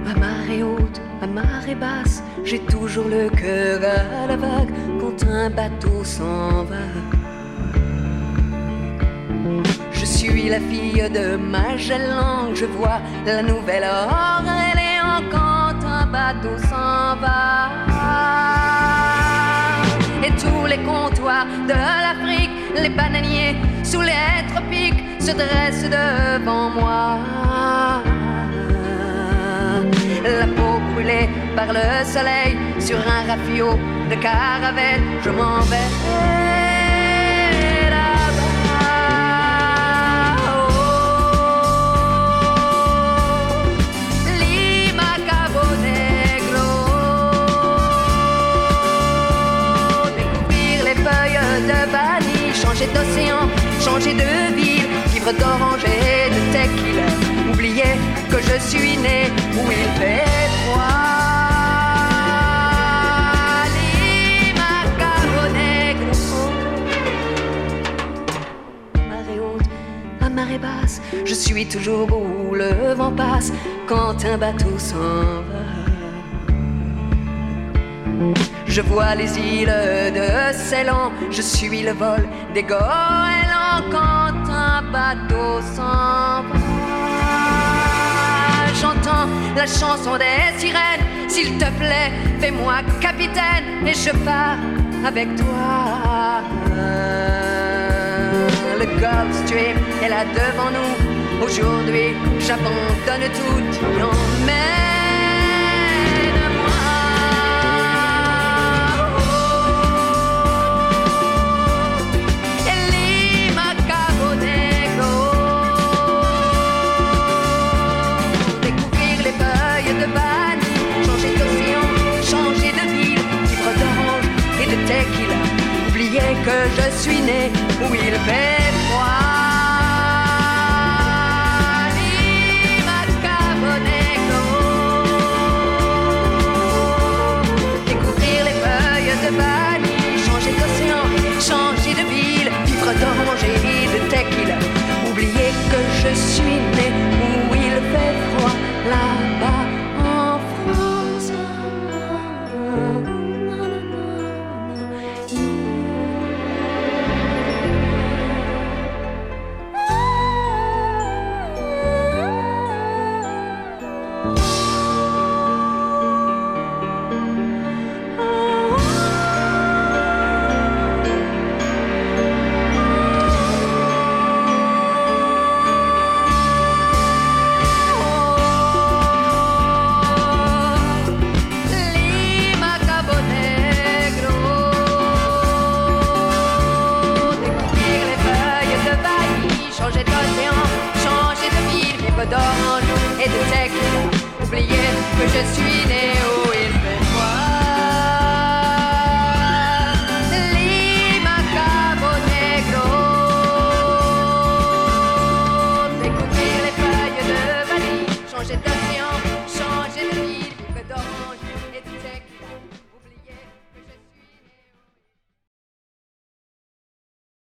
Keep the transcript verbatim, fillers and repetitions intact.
À marée haute, à marée basse, j'ai toujours le cœur à la vague quand un bateau s'en va. Je suis la fille de Magellan, je vois la nouvelle Orléans quand un bateau s'en va. Et tous les comptoirs de l'Afrique, les bananiers sous les tropiques se dressent devant moi. La peau brûlée par le soleil sur un rafiot de caravelle, je m'en vais là-bas. Oh, Lima, Cabo Negro. Découvrir les feuilles de vanille, changer d'océan, changer de ville, vivre d'orange et de tequila. Oublier que je suis né où il fait froid. Lima, Cabo Negro. Marée haute, à marée basse, je suis toujours où le vent passe quand un bateau s'en va. Je vois les îles de Ceylan, je suis le vol des goélands quand un bateau s'en va. J'entends la chanson des sirènes, s'il te plaît, fais-moi capitaine et je pars avec toi. Le Gulf Stream est là devant nous, aujourd'hui j'abandonne tout, tu emmènes-moi. Oh, Lima, Cabo Negro. Découvrir les feuilles de vanille, changer d'océan, changer de ville, vivre d'orange et de tequila. Oublier que je suis né où il fait froid. Lima, Cabo Negro. Découvrir les feuilles de vanille, changer d'océan, changer de ville, vivre d'orange et de tequila. Oublier que je suis né où il fait froid, là-bas en France. Lima, Cabo Negro. Découvrir les feuilles de vanille, changer d'océan, changer de ville, vivre d'orange et de tequila. Oublier que je suis né au